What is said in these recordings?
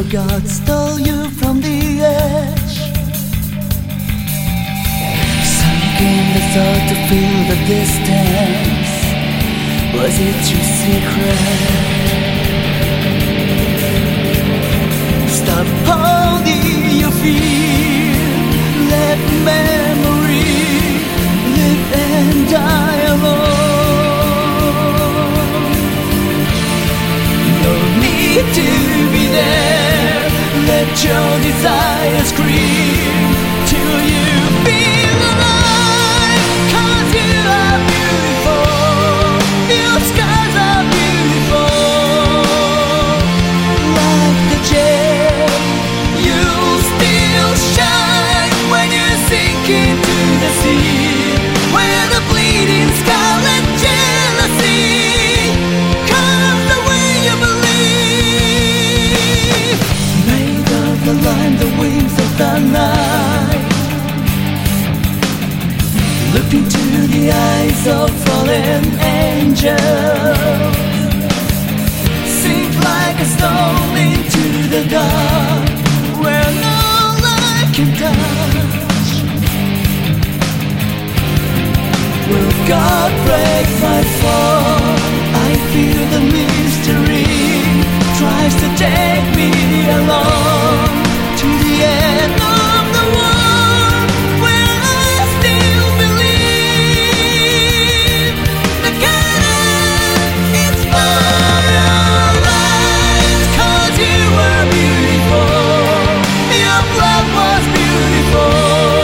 God stole you from the edge. Sunk in the thought to feel the distance. Was it your secret? Stop holding your fear. Let memory live and die alone. No need to be there. Let your desire scream till you feel alive. 'Cause you are beautiful. Your scars are beautiful. Like the gem, you'll still shine when you sink into the sea, where the bleeding scarlet jealousy comes the way you believe. Made of the line, the wings of the night. Look into the eyes of fallen angels. Sink like a stone into the dark, where no light can touch. Will God break my fall? I feel the mystery tries to take me along to the end of the world, where I still believe the garden is for your eyes. 'Cause you were beautiful, your blood was beautiful.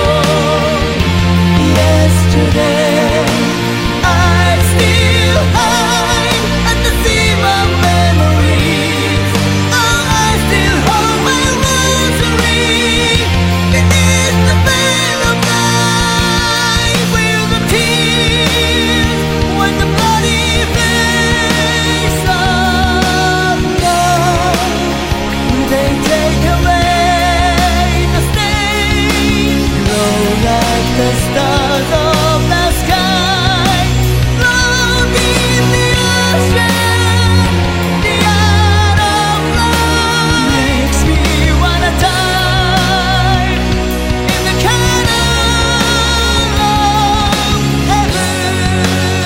Yesterday I still hide at the seam of memories. Oh, I still hold my rosary beneath the veil of night. Will the tears when the bloody face of love, will they take away the stain? Glow like the stars of the sky, float in the ocean. The art of love makes me wanna dive in the canal of heaven.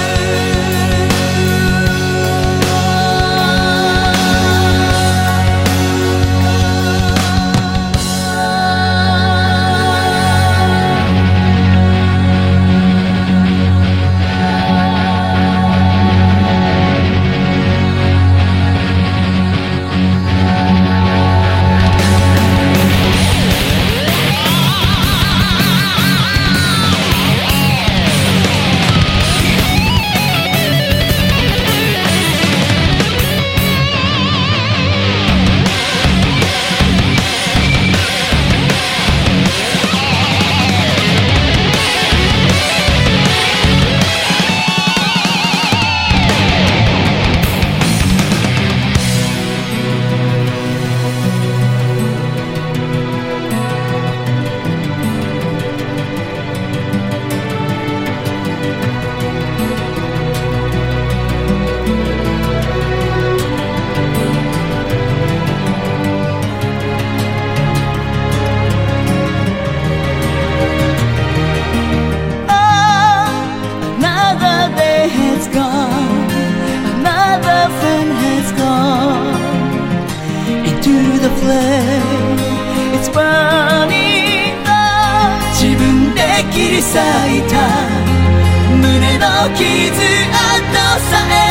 Another day has gone, another friend has gone into the flame. It's burning up. 自分で切り裂いた胸の傷跡さえ